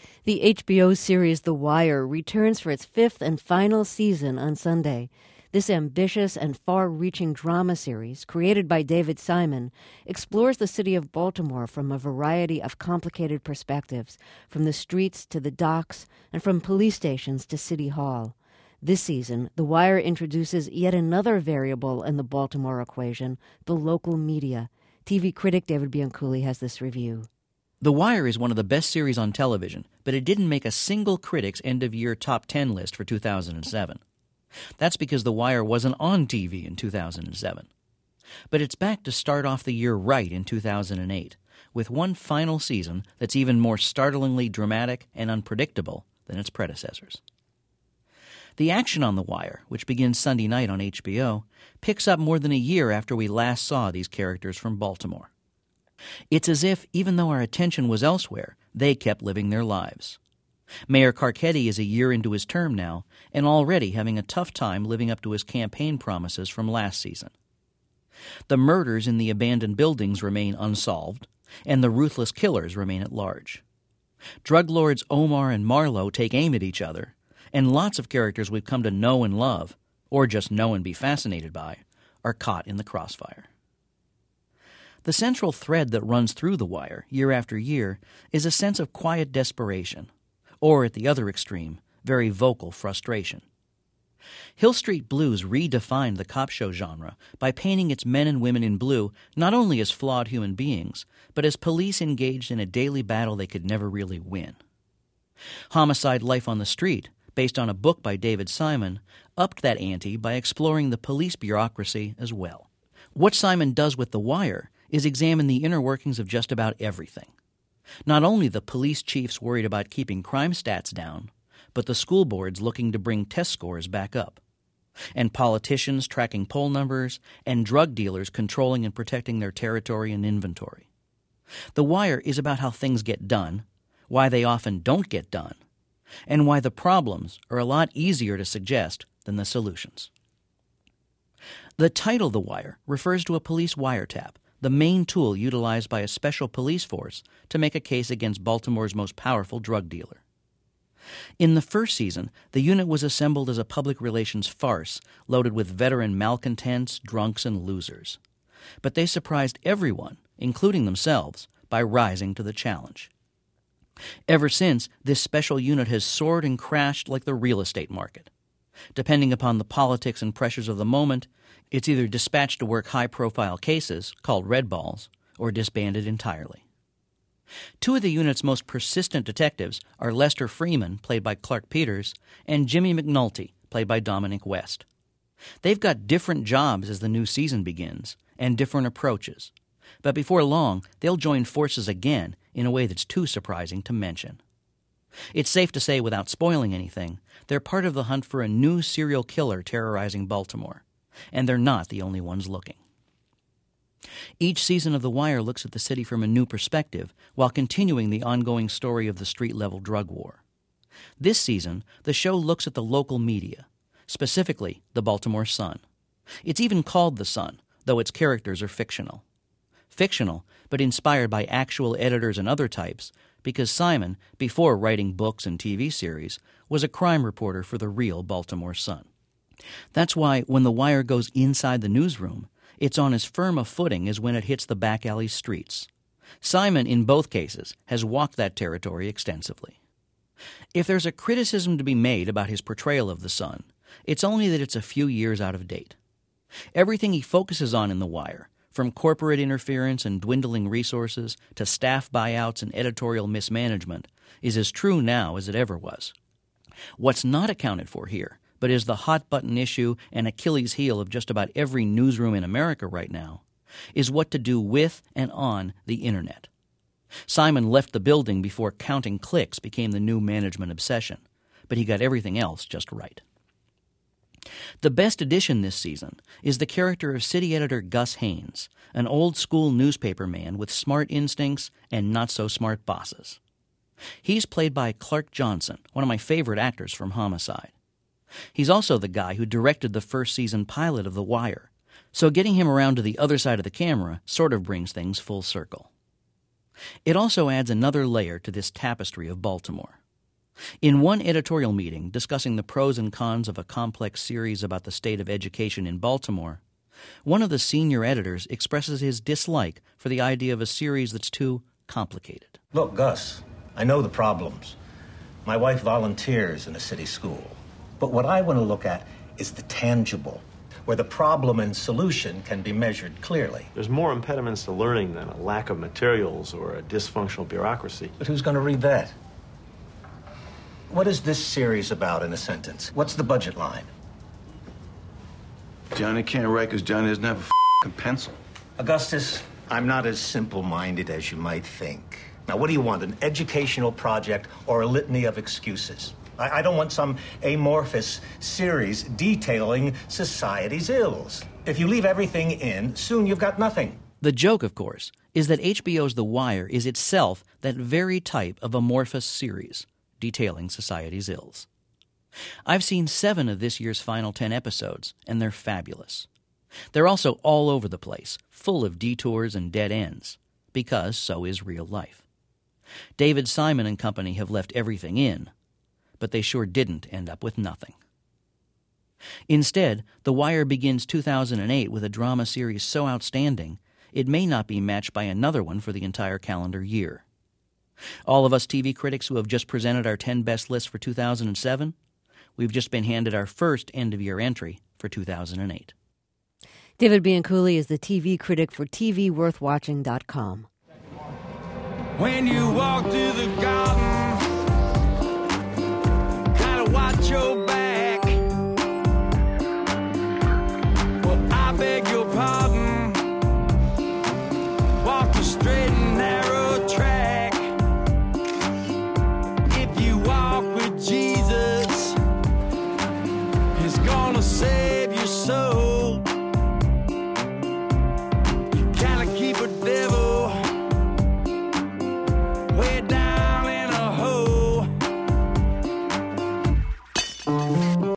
The HBO series The Wire returns for its fifth and final season on Sunday. This ambitious and far-reaching drama series, created by David Simon, explores the city of Baltimore from a variety of complicated perspectives, from the streets to the docks, and from police stations to City Hall. This season, The Wire introduces yet another variable in the Baltimore equation, the local media. TV critic David Bianculli has this review. The Wire is one of the best series on television, but it didn't make a single critic's end-of-year top 10 list for 2007. That's because The Wire wasn't on TV in 2007. But it's back to start off the year right in 2008, with one final season that's even more startlingly dramatic and unpredictable than its predecessors. The action on The Wire, which begins Sunday night on HBO, picks up more than a year after we last saw these characters from Baltimore. It's as if, even though our attention was elsewhere, they kept living their lives. Mayor Carcetti is a year into his term now, and already having a tough time living up to his campaign promises from last season. The murders in the abandoned buildings remain unsolved, and the ruthless killers remain at large. Drug lords Omar and Marlowe take aim at each other, and lots of characters we've come to know and love, or just know and be fascinated by, are caught in the crossfire. The central thread that runs through The Wire, year after year, is a sense of quiet desperation, or at the other extreme, very vocal frustration. Hill Street Blues redefined the cop show genre by painting its men and women in blue not only as flawed human beings, but as police engaged in a daily battle they could never really win. Homicide: Life on the Street, based on a book by David Simon, upped that ante by exploring the police bureaucracy as well. What Simon does with The Wire is examine the inner workings of just about everything. Not only the police chiefs worried about keeping crime stats down, but the school boards looking to bring test scores back up, and politicians tracking poll numbers, and drug dealers controlling and protecting their territory and inventory. The Wire is about how things get done, why they often don't get done, and why the problems are a lot easier to suggest than the solutions. The title The Wire refers to a police wiretap, the main tool utilized by a special police force to make a case against Baltimore's most powerful drug dealer. In the first season, the unit was assembled as a public relations farce loaded with veteran malcontents, drunks, and losers. But they surprised everyone, including themselves, by rising to the challenge. Ever since, this special unit has soared and crashed like the real estate market. Depending upon the politics and pressures of the moment, it's either dispatched to work high-profile cases, called red balls, or disbanded entirely. Two of the unit's most persistent detectives are Lester Freeman, played by Clark Peters, and Jimmy McNulty, played by Dominic West. They've got different jobs as the new season begins, and different approaches. But before long, they'll join forces again in a way that's too surprising to mention. It's safe to say, without spoiling anything, they're part of the hunt for a new serial killer terrorizing Baltimore. And they're not the only ones looking. Each season of The Wire looks at the city from a new perspective while continuing the ongoing story of the street-level drug war. This season, the show looks at the local media, specifically the Baltimore Sun. It's even called The Sun, though its characters are fictional. Fictional, but inspired by actual editors and other types, because Simon, before writing books and TV series, was a crime reporter for the real Baltimore Sun. That's why when The Wire goes inside the newsroom, it's on as firm a footing as when it hits the back alley streets. Simon, in both cases, has walked that territory extensively. If there's a criticism to be made about his portrayal of the Sun, it's only that it's a few years out of date. Everything he focuses on in The Wire, from corporate interference and dwindling resources to staff buyouts and editorial mismanagement, is as true now as it ever was. What's not accounted for here, but is the hot-button issue and Achilles heel of just about every newsroom in America right now, is what to do with and on the Internet. Simon left the building before counting clicks became the new management obsession, but he got everything else just right. The best addition this season is the character of city editor Gus Haynes, an old-school newspaper man with smart instincts and not-so-smart bosses. He's played by Clark Johnson, one of my favorite actors from Homicide. He's also the guy who directed the first season pilot of The Wire, so getting him around to the other side of the camera sort of brings things full circle. It also adds another layer to this tapestry of Baltimore. In one editorial meeting discussing the pros and cons of a complex series about the state of education in Baltimore, one of the senior editors expresses his dislike for the idea of a series that's too complicated. Look, Gus, I know the problems. My wife volunteers in a city school. But what I want to look at is the tangible, where the problem and solution can be measured clearly. There's more impediments to learning than a lack of materials or a dysfunctional bureaucracy. But who's going to read that? What is this series about in a sentence? What's the budget line? Johnny can't write because Johnny doesn't have a pencil. Augustus, I'm not as simple-minded as you might think. Now, what do you want, an educational project or a litany of excuses? I don't want some amorphous series detailing society's ills. If you leave everything in, soon you've got nothing. The joke, of course, is that HBO's The Wire is itself that very type of amorphous series detailing society's ills. I've seen 7 of this year's final 10 episodes, and they're fabulous. They're also all over the place, full of detours and dead ends, because so is real life. David Simon and company have left everything in, but they sure didn't end up with nothing. Instead, The Wire begins 2008 with a drama series so outstanding, it may not be matched by another one for the entire calendar year. All of us TV critics who have just presented our 10 best lists for 2007, we've just been handed our first end-of-year entry for 2008. David Bianculli is the TV critic for TVWorthWatching.com. When you walk through the garden, gotta watch your back. Well, I beg your pardon. Walk the straight and narrow track. If you walk with Jesus, He's gonna save your soul. You gotta keep a devil way down